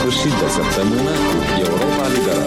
sfârșit de săptămână cu Europa Liberă.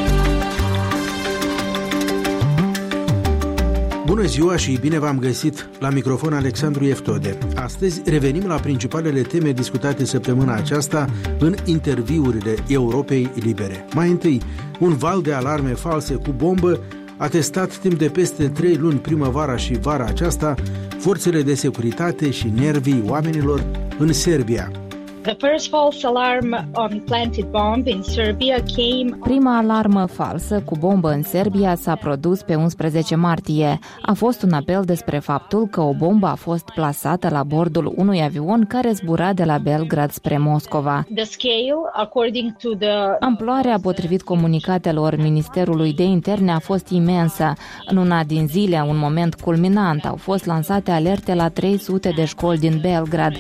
Bună ziua și bine v-am găsit! La microfon Alexandru Eftode. Astăzi revenim la principalele teme discutate săptămâna aceasta în interviurile Europei Libere. Mai întâi, un val de alarme false cu bombă a testat timp de peste 3 luni primăvara și vara aceasta forțele de securitate și nervii oamenilor în Serbia. The first false alarm on planted bomb in Serbia came... Prima alarmă falsă cu bombă în Serbia s-a produs pe 11 martie. A fost un apel despre faptul că o bombă a fost plasată la bordul unui avion care zbura de la Belgrad spre Moscova. The scale, according to the... Amploarea, potrivit comunicatelor Ministerului de Interne, a fost imensă. În una din zile, un moment culminant, au fost lansate alerte la 300 de școli din Belgrad.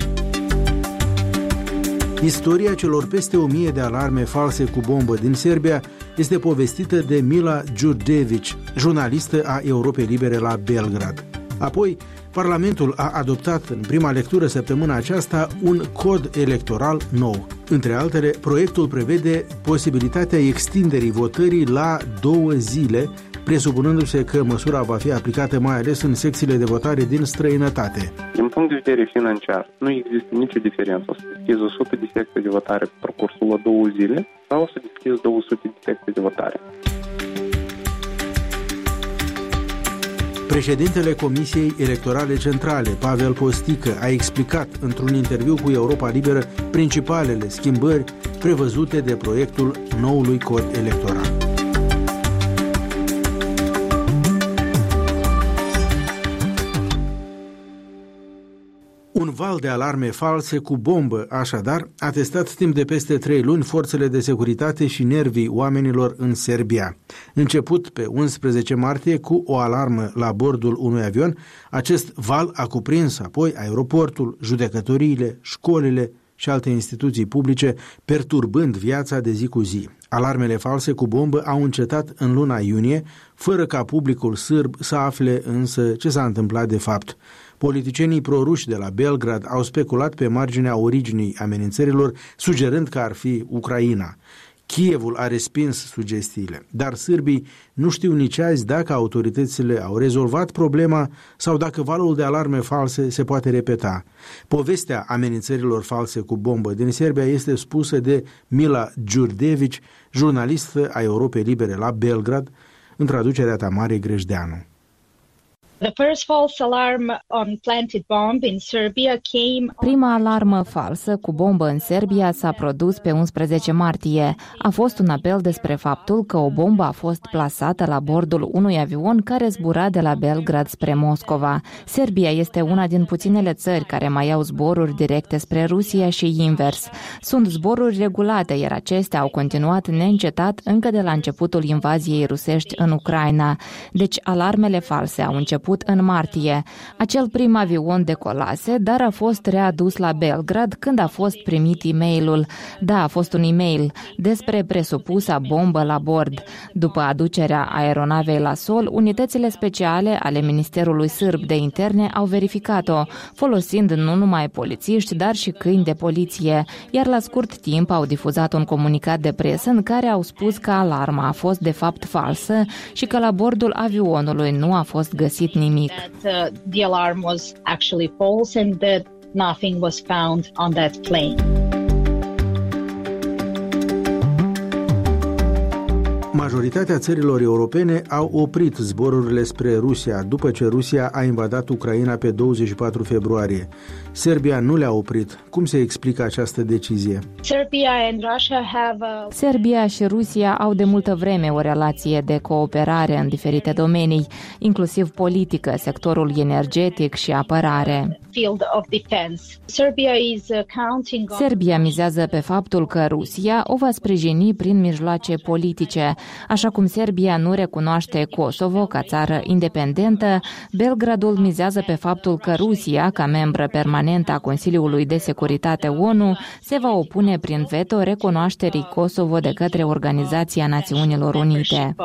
Istoria celor peste 1000 de alarme false cu bombă din Serbia este povestită de Mila Đurđević, jurnalistă a Europei Libere la Belgrad. Apoi, Parlamentul a adoptat în prima lectură săptămâna aceasta un cod electoral nou. Între altele, proiectul prevede posibilitatea extinderii votării la 2 zile, presupunându-se că măsura va fi aplicată mai ales în secțiile de votare din străinătate. Din punct de vedere financiar, nu există nicio diferență. O să deschizi 100 de secții de votare pe parcursul la 2 zile sau o să deschizi 200 de secții de votare. Președintele Comisiei Electorale Centrale, Pavel Postică, a explicat într-un interviu cu Europa Liberă principalele schimbări prevăzute de proiectul noului cod electoral. Un val de alarme false cu bombă, așadar, a testat timp de peste 3 luni forțele de securitate și nervii oamenilor în Serbia. Început pe 11 martie cu o alarmă la bordul unui avion, acest val a cuprins apoi aeroportul, judecătoriile, școlile și alte instituții publice, perturbând viața de zi cu zi. Alarmele false cu bombă au încetat în luna iunie, fără ca publicul sârb să afle însă ce s-a întâmplat de fapt. Politicienii proruși de la Belgrad au speculat pe marginea originii amenințărilor, sugerând că ar fi Ucraina. Kievul a respins sugestiile, dar sârbii nu știu nici azi dacă autoritățile au rezolvat problema sau dacă valul de alarme false se poate repeta. Povestea amenințărilor false cu bombă din Serbia este spusă de Mila Đurđević, jurnalistă a Europei Libere la Belgrad, în traducerea Tamarei Grejdeanu. The first false alarm on planted bomb in Serbia came... Prima alarmă falsă cu bombă în Serbia s-a produs pe 11 martie. A fost un apel despre faptul că o bombă a fost plasată la bordul unui avion care zbura de la Belgrad spre Moscova. Serbia este una din puținele țări care mai au zboruri directe spre Rusia și invers. Sunt zboruri regulate, iar acestea au continuat neîncetat încă de la începutul invaziei rusești în Ucraina. Deci alarmele false au început în martie. Acel prim avion decolase, dar a fost readus la Belgrad când a fost primit e-mailul. Da, a fost un e-mail despre presupusa bombă la bord. După aducerea aeronavei la sol, unitățile speciale ale Ministerului Sârb de Interne au verificat-o, folosind nu numai polițiști, dar și câini de poliție, iar la scurt timp au difuzat un comunicat de presă în care au spus că alarma a fost de fapt falsă și că la bordul avionului nu a fost găsit nimic. The alarm was actually false and that nothing was found on that plane. Majoritatea țărilor europene au oprit zborurile spre Rusia după ce Rusia a invadat Ucraina pe 24 februarie. Serbia nu le-a oprit. Cum se explică această decizie? Serbia și Rusia au de multă vreme o relație de cooperare în diferite domenii, inclusiv politică, sectorul energetic și apărare. Serbia mizează pe faptul că Rusia o va sprijini prin mijloace politice. Așa cum Serbia nu recunoaște Kosovo ca țară independentă, Belgradul mizează pe faptul că Rusia, ca membră permanentă a Consiliului de Securitate ONU, se va opune prin veto recunoașterii Kosovo de către Organizația Națiunilor Unite.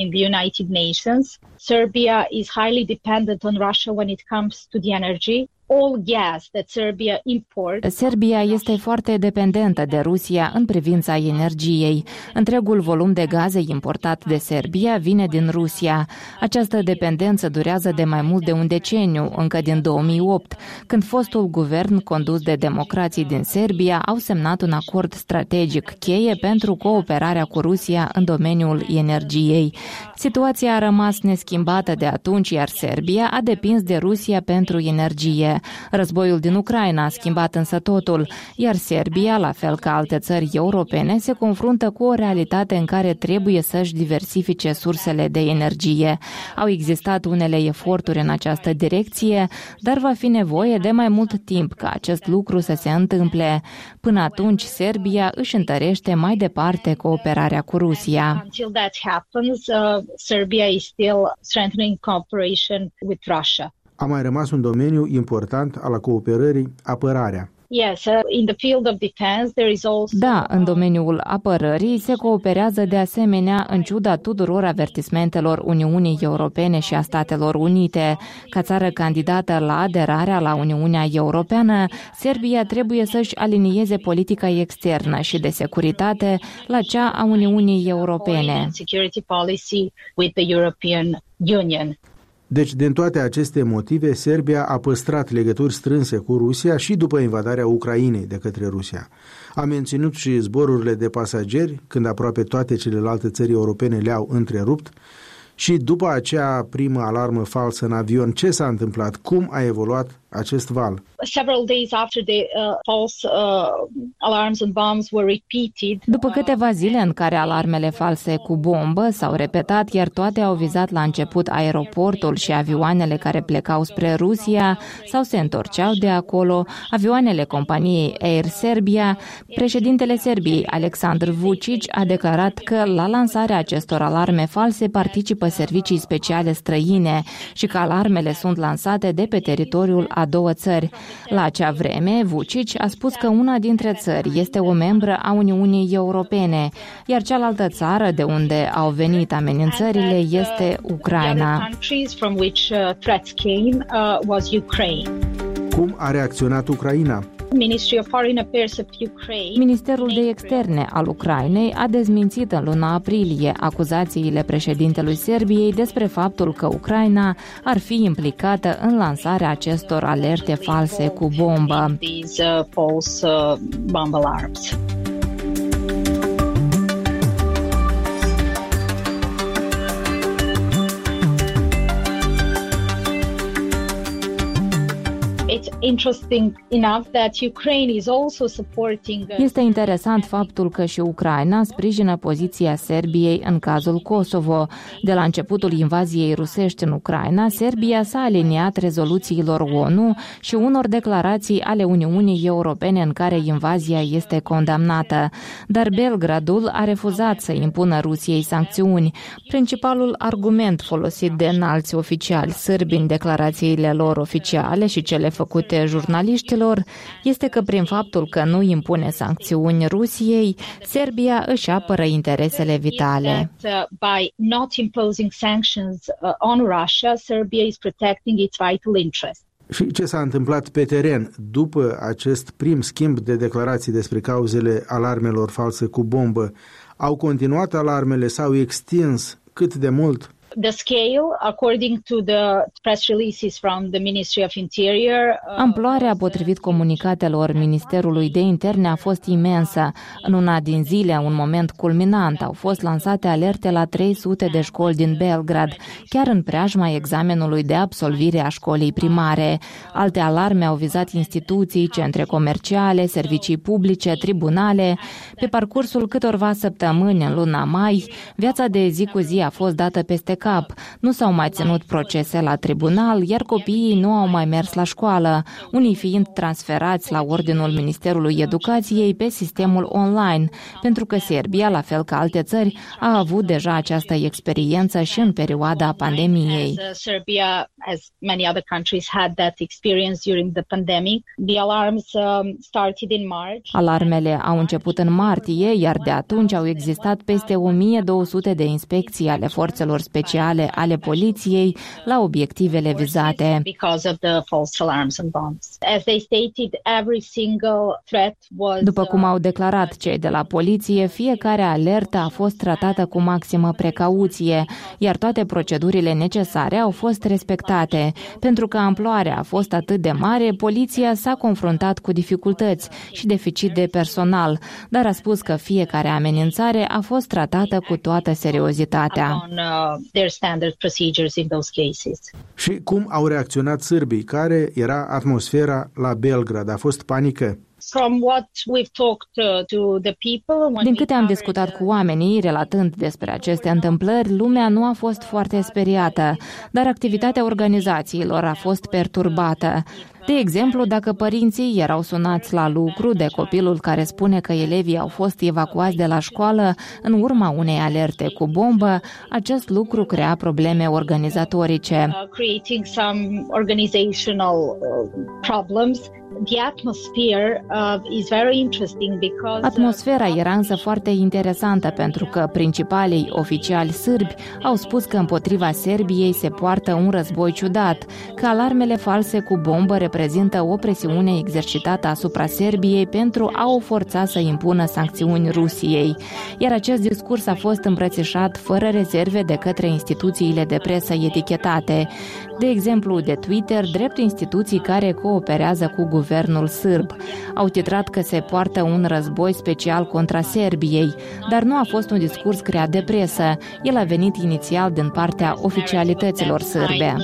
Serbia is highly dependent on Russia when it comes to the energy. all gas that Serbia imports. Serbia este foarte dependentă de Rusia în privința energiei. Întregul volum de gaze importat de Serbia vine din Rusia. Această dependență durează de mai mult de un deceniu, încă din 2008, când fostul guvern condus de democrații din Serbia au semnat un acord strategic cheie pentru cooperarea cu Rusia în domeniul energiei. Situația a rămas neschimbată de atunci, iar Serbia a depins de Rusia pentru energie. Războiul din Ucraina a schimbat însă totul, iar Serbia, la fel ca alte țări europene, se confruntă cu o realitate în care trebuie să-și diversifice sursele de energie. Au existat unele eforturi în această direcție, dar va fi nevoie de mai mult timp ca acest lucru să se întâmple. Până atunci, Serbia își întărește mai departe cooperarea cu Rusia. Until that happens, Serbia is still strengthening cooperation with Russia. A mai rămas un domeniu important al cooperării, apărarea. Yes, in the field of defense there is also. Da, în domeniul apărării se cooperează de asemenea în ciuda tuturor avertismentelor Uniunii Europene și a Statelor Unite. Ca țară candidată la aderarea la Uniunea Europeană, Serbia trebuie să-și alinieze politica externă și de securitate la cea a Uniunii Europene. Security policy with the European Union. Deci, din toate aceste motive, Serbia a păstrat legături strânse cu Rusia și după invadarea Ucrainei de către Rusia. A menținut și zborurile de pasageri, când aproape toate celelalte țări europene le-au întrerupt. Și după acea primă alarmă falsă în avion, ce s-a întâmplat? Cum a evoluat acest val? Several days after the false alarms and bombs were repeated. După câteva zile în care alarmele false cu bombă s-au repetat, iar toate au vizat la început aeroportul și avioanele care plecau spre Rusia sau se întorceau de acolo, avioanele companiei Air Serbia, președintele Serbiei, Aleksandar Vučić, a declarat că la lansarea acestor alarme false participă servicii speciale străine și că alarmele sunt lansate de pe teritoriul a două țări. La acea vreme, Vučić a spus că una dintre țări este o membră a Uniunii Europene, iar cealaltă țară de unde au venit amenințările este Ucraina. Cum a reacționat Ucraina? Ministerul de Externe al Ucrainei a dezmințit în luna aprilie acuzațiile președintelui Serbiei despre faptul că Ucraina ar fi implicată în lansarea acestor alerte false cu bombă. Este interesant faptul că și Ucraina sprijină poziția Serbiei în cazul Kosovo. De la începutul invaziei rusești în Ucraina, Serbia s-a aliniat rezoluțiilor ONU și unor declarații ale Uniunii Europene în care invazia este condamnată. Dar Belgradul a refuzat să impună Rusiei sancțiuni. Principalul argument folosit de înalți oficiali sârbi în declarațiile lor oficiale și cele făcute jurnaliștilor este că prin faptul că nu impune sancțiuni Rusiei, Serbia își apără interesele vitale. By not imposing sanctions on Russia, Serbia is protecting its vital interests. Și ce s-a întâmplat pe teren după acest prim schimb de declarații despre cauzele alarmelor false cu bombă? Au continuat alarmele, s-au extins? Cât de mult? The scale, according to the press releases from the Ministry of Interior, amploarea, potrivit comunicatelor Ministerului de Interne, a fost imensă. În una din zile, un moment culminant, au fost lansate alerte la 300 de școli din Belgrad, chiar în preajma examenului de absolvire a școlii primare. Alte alarme au vizat instituții, centre comerciale, servicii publice, tribunale. Pe parcursul câtorva săptămâni în luna mai, viața de zi cu zi a fost dată peste cap. Nu s-au mai ținut procese la tribunal, iar copiii nu au mai mers la școală, unii fiind transferați la ordinul Ministerului Educației pe sistemul online, pentru că Serbia, la fel ca alte țări, a avut deja această experiență și în perioada pandemiei. Serbia, as many other countries, had that experience during the pandemic. The alarms started in March. Alarmele au început în martie, iar de atunci au existat peste 1200 de inspecții ale forțelor speciale oficiale ale poliției la obiectivele vizate. După cum au declarat cei de la poliție, fiecare alertă a fost tratată cu maximă precauție, iar toate procedurile necesare au fost respectate. Pentru că amploarea a fost atât de mare, poliția s-a confruntat cu dificultăți și deficit de personal, dar a spus că fiecare amenințare a fost tratată cu toată seriozitatea. Și cum au reacționat sârbii? Care era atmosfera la Belgrad? A fost panică? Din câte am discutat cu oamenii, relatând despre aceste întâmplări, lumea nu a fost foarte speriată, dar activitatea organizațiilor a fost perturbată. De exemplu, dacă părinții erau sunați la lucru de copilul care spune că elevii au fost evacuați de la școală în urma unei alerte cu bombă, acest lucru crea probleme organizatorice. Atmosfera era însă foarte interesantă pentru că principalii oficiali sârbi au spus că împotriva Serbiei se poartă un război ciudat, că alarmele false cu bombă reprezintă o presiune exercitată asupra Serbiei pentru a o forța să impună sancțiuni Rusiei. Iar acest discurs a fost îmbrățișat fără rezerve de către instituțiile de presă etichetate, de exemplu de Twitter, drept instituții care cooperează cu guvernul sârb. Au titrat că se poartă un război special contra Serbiei, dar nu a fost un discurs creat de presă. El a venit inițial din partea oficialităților sârbe.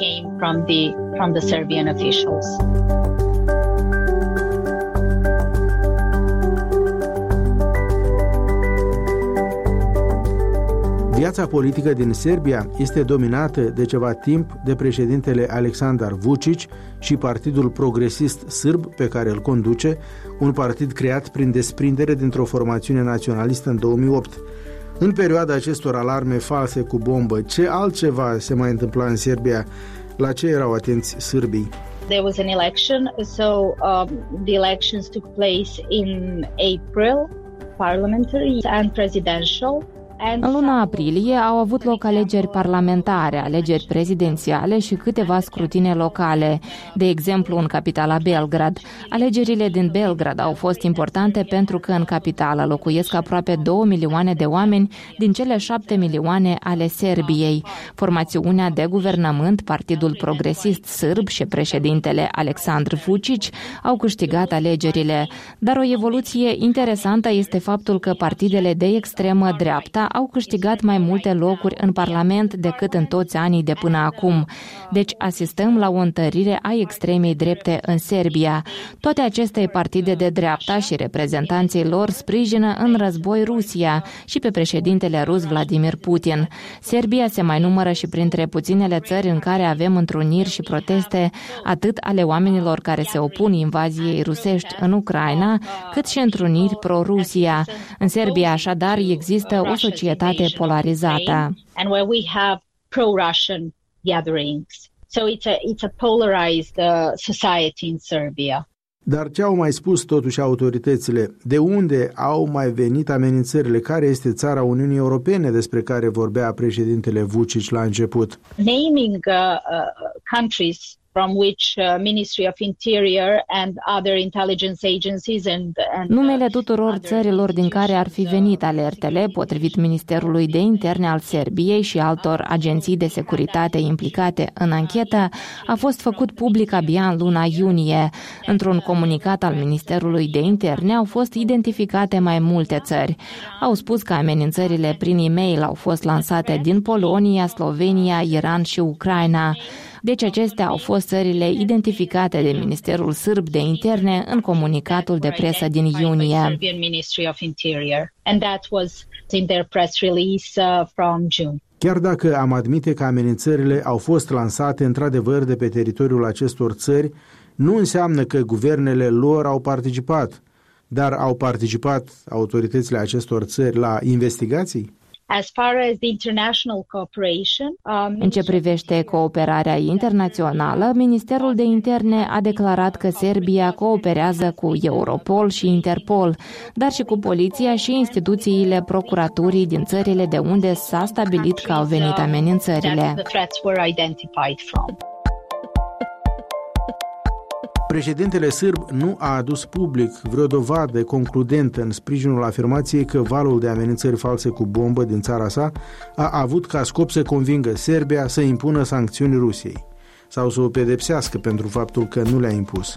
Viața politică din Serbia este dominată de ceva timp de președintele Aleksandar Vučić și Partidul Progresist Sârb pe care îl conduce, un partid creat prin desprindere dintr-o formațiune naționalistă în 2008. În perioada acestor alarme false cu bombă, ce altceva se mai întâmpla în Serbia? La ce erau atenți sârbii? There was an election, so the elections took place in April, parliamentary and presidential. În luna aprilie au avut loc alegeri parlamentare, alegeri prezidențiale și câteva scrutine locale. De exemplu, în capitala Belgrad. Alegerile din Belgrad au fost importante pentru că în capitală locuiesc aproape 2 milioane de oameni din cele 7 milioane ale Serbiei. Formațiunea de guvernământ, Partidul Progresist Sârb și președintele Aleksandar Vučić au câștigat alegerile. Dar o evoluție interesantă este faptul că partidele de extremă dreapta au câștigat mai multe locuri în Parlament decât în toți anii de până acum. Deci asistăm la o întărire a extremei drepte în Serbia. Toate aceste partide de dreapta și reprezentanții lor sprijină în război Rusia și pe președintele rus Vladimir Putin. Serbia se mai numără și printre puținele țări în care avem întruniri și proteste, atât ale oamenilor care se opun invaziei rusești în Ucraina, cât și întruniri pro-Rusia. În Serbia, așadar, există o societate polarizată. And where we have pro-Russian gatherings. So it's a polarized society in Serbia. Dar ce au mai spus totuși autoritățile? De unde au mai venit amenințările? Care este țara Uniunii Europene despre care vorbea președintele Vučić la început? Naming countries from which Ministry of Interior and other intelligence agencies and numele tuturor țărilor din care ar fi venit alertele, potrivit Ministerului de Interne al Serbiei și altor agenții de securitate implicate în anchetă, a fost făcut public abia în luna iunie. Într-un comunicat al Ministerului de Interne au fost identificate mai multe țări. Au spus că amenințările prin e-mail au fost lansate din Polonia, Slovenia, Iran și Ucraina. Deci acestea au fost țările identificate de Ministerul Sârb de Interne în comunicatul de presă din iunie. Chiar dacă am admite că amenințările au fost lansate într-adevăr de pe teritoriul acestor țări, nu înseamnă că guvernele lor au participat. Dar au participat autoritățile acestor țări la investigații? As far as the international cooperation, în ce privește cooperarea internațională, Ministerul de Interne a declarat că Serbia cooperează cu Europol și Interpol, dar și cu poliția și instituțiile procuraturii din țările de unde s-a stabilit că au venit amenințările. Președintele sârb nu a adus public vreo dovadă concludentă în sprijinul afirmației că valul de amenințări false cu bombă din țara sa a avut ca scop să convingă Serbia să impună sancțiuni Rusiei sau să o pedepsească pentru faptul că nu le-a impus.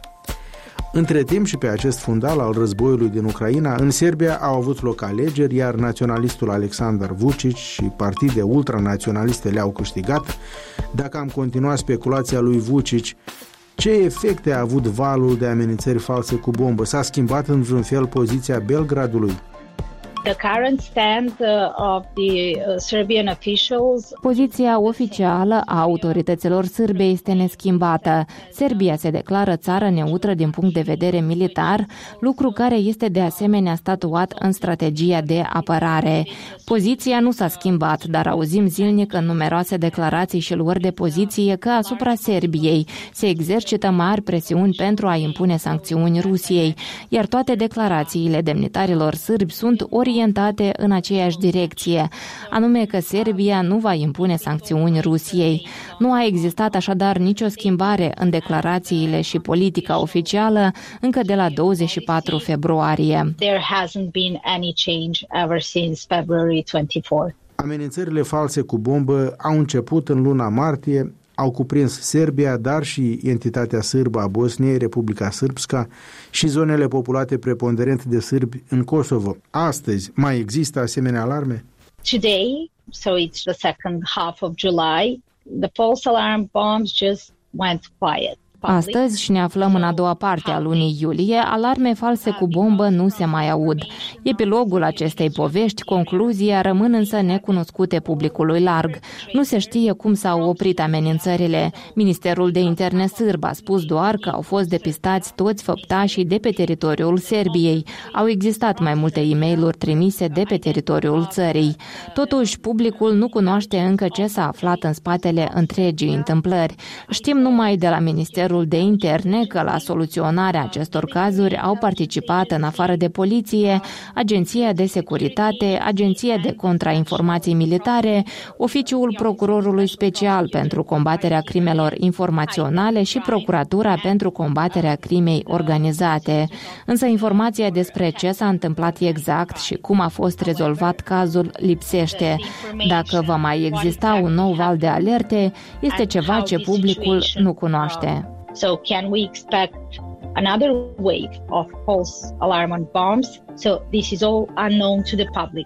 Între timp și pe acest fundal al războiului din Ucraina, în Serbia au avut loc alegeri, iar naționalistul Aleksandar Vučić și partide ultranaționaliste le-au câștigat. Dacă am continuat speculația lui Vučić, ce efecte a avut valul de amenințări false cu bombă? S-a schimbat în vreun fel poziția Belgradului? The current stand of the Serbian officials. Poziția oficială a autorităților sârbe este neschimbată. Serbia se declară țară neutră din punct de vedere militar, lucru care este de asemenea statuat în strategia de apărare. Poziția nu s-a schimbat, dar auzim zilnic în numeroase declarații și luări de poziție că asupra Serbiei se exercită mari presiuni pentru a impune sancțiuni Rusiei, iar toate declarațiile demnitarilor sârbi sunt orientate în aceeași direcție, anume că Serbia nu va impune sancțiuni Rusiei. Nu a existat așadar nicio schimbare în declarațiile și politica oficială încă de la 24 februarie. There hasn't been any change ever since February 24. Amenințările false cu bombă au început în luna martie, au cuprins Serbia, dar și entitatea sârbă a Bosniei, Republica Srpska și zonele populate preponderent de sârbi în Kosovo. Astăzi mai există asemenea alarme? Today, so it's the second half of July, the false alarm bombs just went quiet. Astăzi, și ne aflăm în a doua parte a lunii iulie, alarme false cu bombă nu se mai aud. Epilogul acestei povești, concluzia, rămân însă necunoscute publicului larg. Nu se știe cum s-au oprit amenințările. Ministerul de Interne sârb a spus doar că au fost depistați toți făptașii de pe teritoriul Serbiei. Au existat mai multe e-mail-uri trimise de pe teritoriul țării. Totuși, publicul nu cunoaște încă ce s-a aflat în spatele întregii întâmplări. Știm numai de la Ministerul de Interne că la soluționarea acestor cazuri au participat, în afară de poliție, Agenția de Securitate, Agenția de Contrainformații Militare, Oficiul Procurorului Special pentru combaterea crimelor informaționale și Procuratura pentru combaterea crimei organizate. Însă informația despre ce s-a întâmplat exact și cum a fost rezolvat cazul lipsește. Dacă va mai exista un nou val de alerte, este ceva ce publicul nu cunoaște. So can we expect another wave of false alarm bombs? So this is all unknown to the public.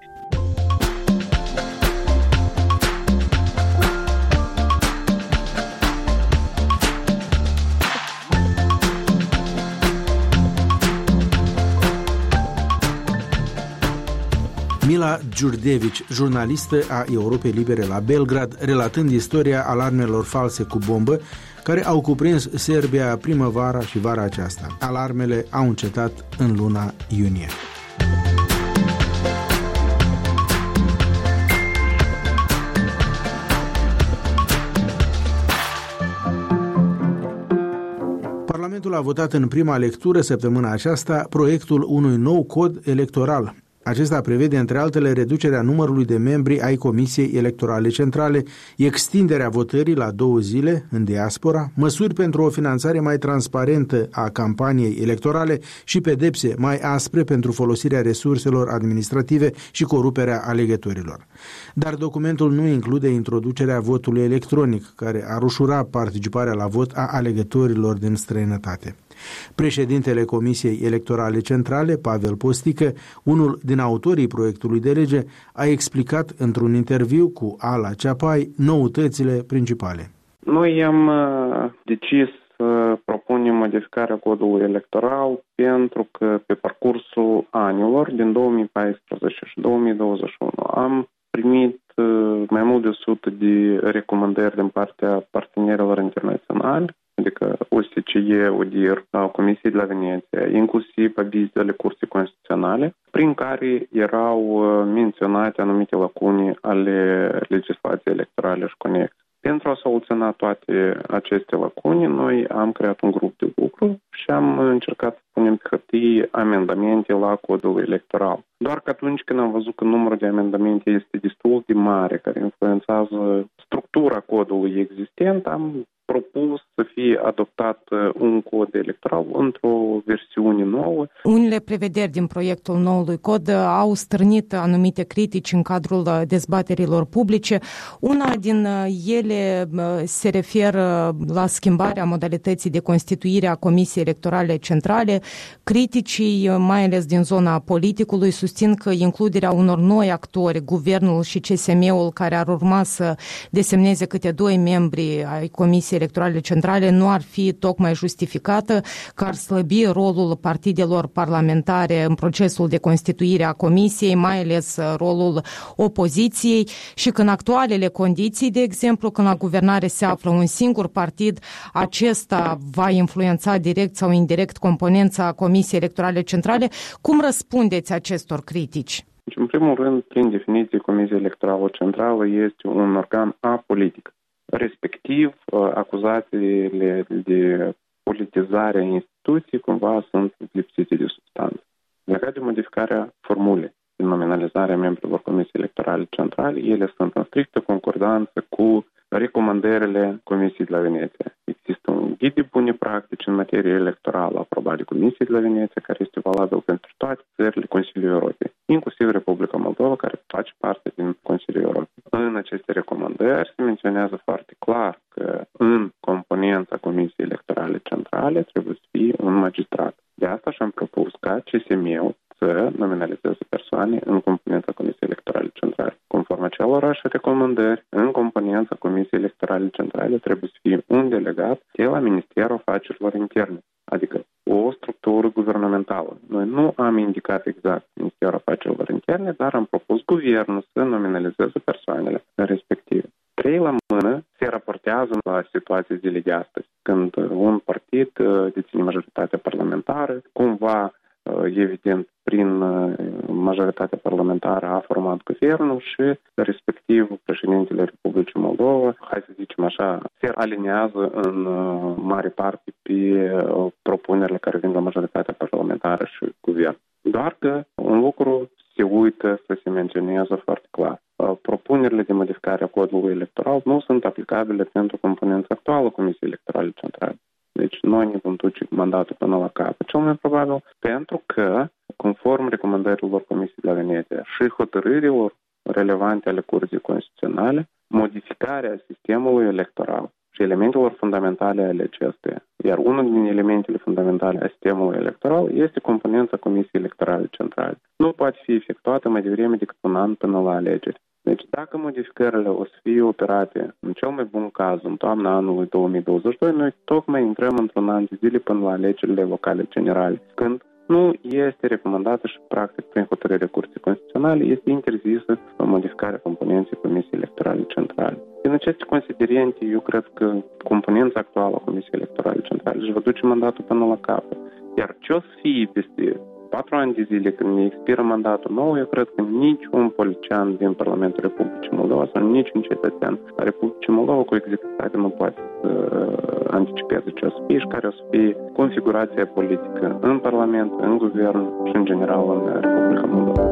Mila Đurđević, jurnalistă a Europei Libere la Belgrad, relatând istoria alarmelor false cu bombă care au cuprins Serbia primăvara și vara aceasta. Alarmele au încetat în luna iunie. Parlamentul a votat în prima lectură săptămâna aceasta proiectul unui nou cod electoral. Acesta prevede, între altele, reducerea numărului de membri ai Comisiei Electorale Centrale, extinderea votării la 2 zile în diaspora, măsuri pentru o finanțare mai transparentă a campaniei electorale și pedepse mai aspre pentru folosirea resurselor administrative și coruperea alegătorilor. Dar documentul nu include introducerea votului electronic, care ar ușura participarea la vot a alegătorilor din străinătate. Președintele Comisiei Electorale Centrale, Pavel Postică, unul din autorii proiectului de lege, a explicat într-un interviu cu Ala Ceapai noutățile principale. Noi am decis să propunem modificarea codului electoral pentru că pe parcursul anilor din 2014 și 2021 am primit mai mult de 100 de recomandări din partea partenerilor internaționali adică OSCE, ODIHR, Comisiei de la Veneția, inclusiv avizele Curții Constituționale, prin care erau menționate anumite lacune ale legislației electorale și conexe. Pentru a soluționa toate aceste lacune, noi am creat un grup de lucru și am încercat să punem pe hârtie amendamente la codul electoral. Doar că atunci când am văzut că numărul de amendamente este destul de mare, care influențează structura codului existent, am propus să fie adoptat un cod electoral într-o versiune nouă. Unele prevederi din proiectul noului cod au stârnit anumite critici în cadrul dezbaterilor publice. Una din ele se referă la schimbarea modalității de constituire a Comisiei Electorale Centrale. Criticii, mai ales din zona politicului, susțin că includerea unor noi actori, guvernul și CSM-ul, care ar urma să desemneze câte 2 membri ai Comisiei Electorale Centrale, nu ar fi tocmai justificată, că ar slăbi rolul partidelor parlamentare în procesul de constituire a Comisiei, mai ales rolul opoziției, și că în actualele condiții, de exemplu, când la guvernare se află un singur partid, acesta va influența direct sau indirect componența Comisiei Electorale Centrale. Cum răspundeți acestor critici? În primul rând, prin definiție, Comisia Electorală Centrală este un organ apolitic. Respectiv, acuzațiile de politizare a instituției cumva sunt lipsite de substanță. Legat de modificarea formulei de nominalizare a membrilor Comisiei Electorale Centrale, ele sunt în strictă concordanță cu recomandările Comisiei de la Veneția. Există un ghid de bune practici în materie electorală aprobat de Comisiei de la Veneția, care este valabil pentru toate țările Consiliului Europei, inclusiv Republica Moldova, care face parte din Consiliul Europei. În aceste recomandări se menționează foarte clar că în componența Comisiei Electorale Centrale trebuie să fie un magistrat. De asta și-am propus ca CSM-ul să nominalizeze persoane în componența Comisiei Electorale Centrale. Conform acelorași recomandări, în componența Comisiei Electorale Centrale trebuie să fie un delegat de la Ministerul Afacerilor Interne, adică o structură guvernamentală. Noi nu am indicat exact Ministerul Afacerilor Interne, dar am propus guvernul să nominalizeze persoanele respective. 3 la mână se raportează la situații zilei de astăzi, când un partid deține majoritatea parlamentară, cumva, evident, prin majoritatea parlamentară a format guvernul și, respectiv, președintele Republicii Moldova, hai să zicem așa, se alinează în mare parte pe propunerile care vin la majoritatea parlamentară și guvern. Doar că un lucru se uită să se menționeze foarte clar. Propunerile de modificare a codului electoral nu sunt aplicabile pentru componența actuală Comisiei Electorale Centrale. Deci noi ne vom duce mandatul până la capăt, cel mai probabil, pentru că, conform recomandărilor Comisiei de la Veneția și hotărârilor relevante ale Curții Constituționale, modificarea sistemului electoral și elementelor fundamentale ale acestuia. Iar unul din elementele fundamentale a sistemului electoral este componența Comisiei Electorale Centrale. Nu poate fi efectuată mai devreme decât un an până la alegeri. Deci dacă modificările o să fie operate, în cel mai bun caz, în toamna anului 2022, noi tocmai intrăm într-un an de zile până la alegerile locale generale, când nu este recomandată și, practic, prin hotărârea Curții Constituționale, este interzisă modificarea componenței Comisiei Electorale Centrale. Din aceste considerente, eu cred că componența actuală a Comisiei Electorale Centrale își va duce mandatul până la capăt. Iar ce o să fie peste 4 ani de zile când ne expiră mandatul nou, eu cred că niciun politician din Parlamentul Republicii Moldova sau niciun cetățean a Republicii Moldova cu exactitate nu poate să anticipeze ce o să fie și care o să fie configurația politică în Parlament, în Guvern și în general în Republica Moldova.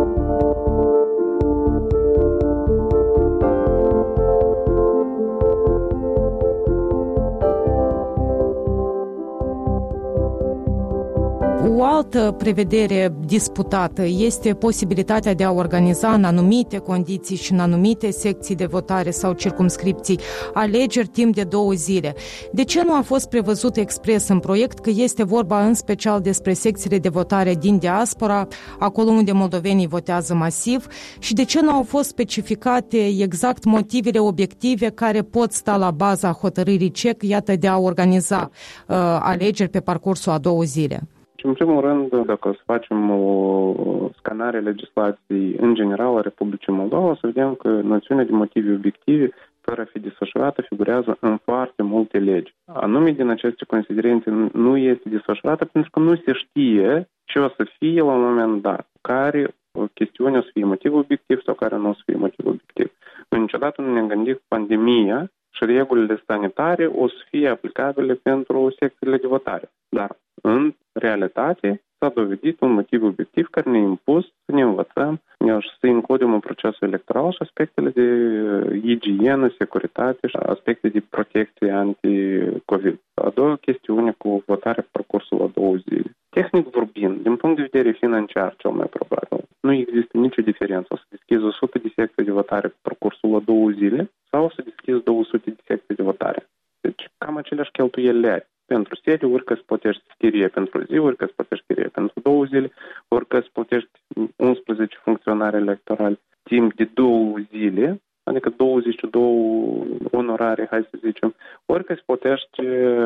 O altă prevedere disputată este posibilitatea de a organiza în anumite condiții și în anumite secții de votare sau circumscripții alegeri timp de 2 zile. De ce nu a fost prevăzut expres în proiect că este vorba în special despre secțiile de votare din diaspora, acolo unde moldovenii votează masiv, și de ce nu au fost specificate exact motivele obiective care pot sta la baza hotărârii CEC, iată, de a organiza alegeri pe parcursul a 2 zile? În primul rând, dacă o să facem o scanare legislației în general a Republicii Moldova, o să vedem că noțiunea de motive obiective fără a fi desfășurată figurează în foarte multe legi. Anume din aceste considerente nu este desfășurată pentru că nu se știe ce o să fie la un moment dat, care o chestiune o să fie motiv obiectiv sau care nu o să fie motiv obiectiv. Niciodată nu ne-am gândit că pandemia și regulile sanitare o să fie aplicabile pentru secțiile de votare. Dar, în realitate, s-a dovedit un motiv obiectiv care ne-a impus să ne învățăm și să includem în procesul electoral și aspectele de igienă, securitate și aspecte de protecție anti-COVID. A doua chestiune cu votarea pe parcursul a 2 zile. Tehnic vorbind, din punct de vedere financiar, cel mai probabil, nu există nicio diferență. O să deschizi 100 de secții de votare pe parcursul a 2 zile sau o să deschizi 200 de secții de votare. Deci, cam aceleași cheltuieli le ai. Pentru sediu, ori că îți plătești chirie pentru zi, ori că îți plătești chirie pentru 2 zile, ori că îți plătești 11 funcționari electorali timp de 2 zile, adică 22 onorare, hai să zicem, ori că îți plătești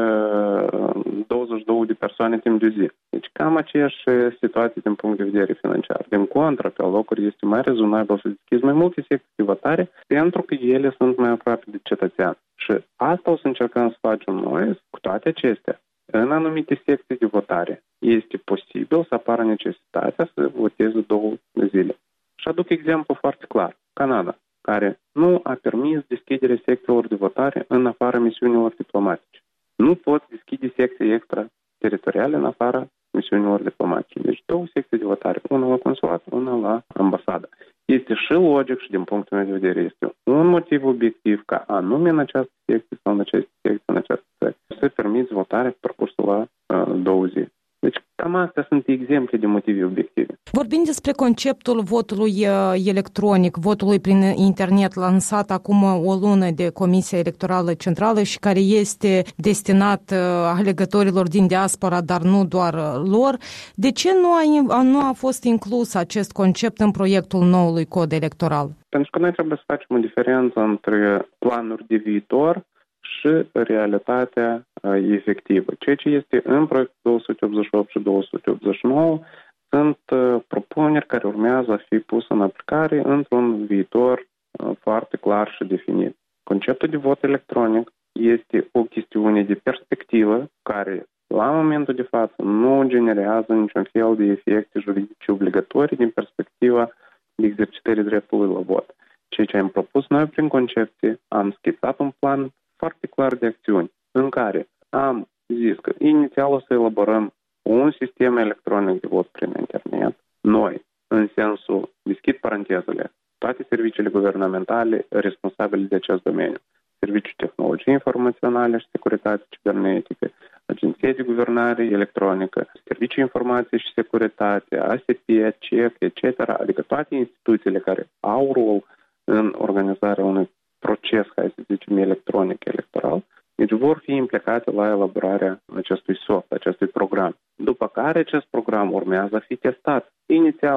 22 de persoane timp de zi. Deci cam aceeași situație din punct de vedere financiar. Din contră, pe locuri este mai rezonabil să deschizi mai multe secții de votare pentru că ele sunt mai aproape de cetățean. Și asta o să încercăm să facem noi cu toate acestea. În anumite secții de votare este posibil să apară necesitatea să voteze 2 zile. Și aduc exemplu foarte clar. Canada, care nu a permis deschiderea secțiilor de votare în afara misiunilor diplomatice. Nu pot deschide secții extrateritoriale în afara misiunilor diplomatice. Deci 2 secții de votare, una la consulat, una la ambasadă. Este și logic și din punctul meu de vedere este un motiv obiectiv ca anume în această secție sau în această secție, în această țară, să permiți votarea pe parcursul la 2 zile. Deci cam astea sunt exemple de motive obiective. Vorbim despre conceptul votului electronic, votului prin internet lansat acum o lună de Comisia Electorală Centrală și care este destinat alegătorilor din diaspora, dar nu doar lor. De ce nu a fost inclus acest concept în proiectul noului cod electoral? Pentru că noi trebuie să facem o diferență între planuri de viitor și realitatea efectivă. Ceea ce este în proiectul 288 și 289 sunt propuneri care urmează a fi puse în aplicare într-un viitor foarte clar și definit. Conceptul de vot electronic este o chestiune de perspectivă care, la momentul de față, nu generează niciun fel de efecte juridice obligatorii din perspectiva exercitării dreptului la vot. Ceea ce am propus noi prin concepție, am schițat un plan foarte clar de acțiuni în care am zis că inițial o să elaborăm un sistem electronic de vot prin internet. Noi, în sensul, deschid parantezele, toate serviciile guvernamentale responsabile de acest domeniu, Serviciul Tehnologiei Informaționale și Securitate Cibernetică, Agenția de Guvernare Electronică, Serviciul Informației și Securitate, ASP, CEC, etc., adică toate instituțiile care au rol în organizarea unui proces, hai să zicem, electronic electoral, deci vor fi implicate la elaborarea acestui soft, acestui program. După care acest program urmează a fi testat. Inițial,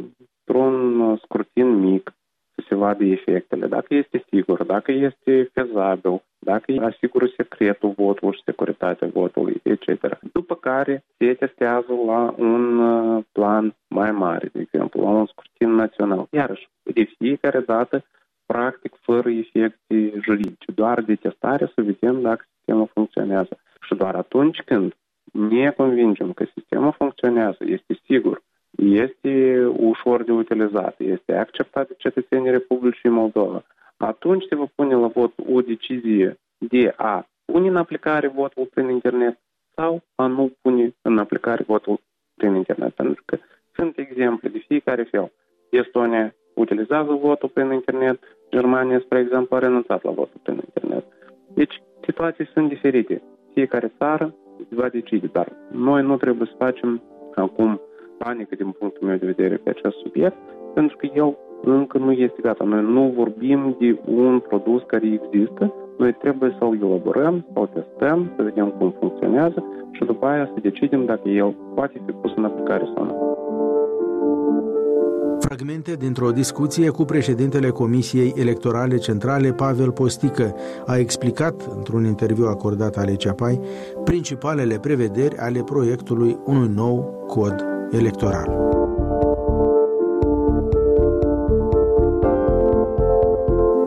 într-un scrutin mic, să se vadă efectele, dacă este sigur, dacă este fezabil, dacă asigură secretul votului și securitatea votului, etc. După care se testează la un plan mai mare, de exemplu, la un scrutin național. Iarăși, de fiecare dată, practic fără efecte juridice, doar de testare să vedem dacă sistemul funcționează. Și doar atunci când ne convingem că sistemul funcționează, este sigur, este ușor de utilizat, este acceptat de cetățenii Republicii Moldova, atunci se va pune la vot o decizie de a pune în aplicare votul prin internet sau a nu pune în aplicare votul prin internet. Pentru că sunt exemple de fiecare fel. Estonia utilizează votul prin internet, Germania, spre exemplu, a renunțat la votul prin internet. Deci, situații sunt diferite. Fiecare țară va decide, dar noi nu trebuie să facem acum panică din punctul meu de vedere pe acest subiect, pentru că el încă nu este gata. Noi nu vorbim de un produs care există, noi trebuie să-l elaborăm, să-l testăm, să vedem cum funcționează și după aia să decidem dacă el poate fi pus în aplicare sau nu. Fragmente dintr-o discuție cu președintele Comisiei Electorale Centrale, Pavel Postică, a explicat, într-un interviu acordat Alei Ceapai, principalele prevederi ale proiectului unui nou cod electoral.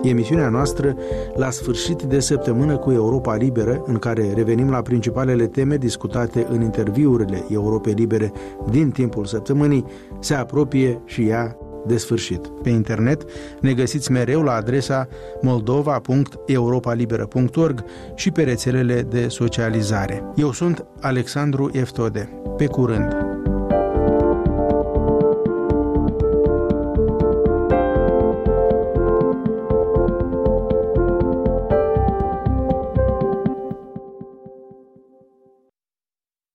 Emisiunea noastră la sfârșit de săptămână cu Europa Liberă, în care revenim la principalele teme discutate în interviurile Europei Libere din timpul săptămânii, se apropie și ea de sfârșit. Pe internet ne găsiți mereu la adresa moldova.europalibera.org și pe rețelele de socializare. Eu sunt Alexandru Eftode. Pe curând!